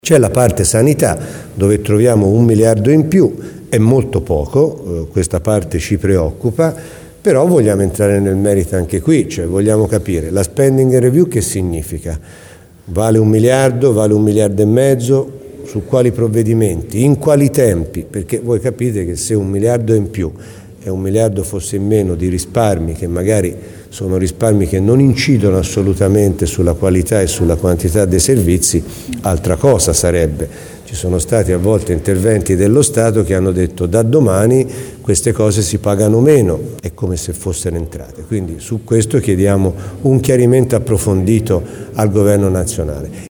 C'è la parte sanità dove troviamo 1 miliardo in più, è molto poco, questa parte ci preoccupa, però vogliamo entrare nel merito anche qui, cioè vogliamo capire la spending review che significa? Vale 1 miliardo, vale 1 miliardo e mezzo, su quali provvedimenti, in quali tempi? Perché voi capite che se 1 miliardo in più e 1 miliardo fosse in meno di risparmi, che magari sono risparmi che non incidono assolutamente sulla qualità e sulla quantità dei servizi, altra cosa sarebbe. Ci sono stati a volte interventi dello Stato che hanno detto da domani queste cose si pagano meno, è come se fossero entrate. Quindi su questo chiediamo un chiarimento approfondito al Governo nazionale.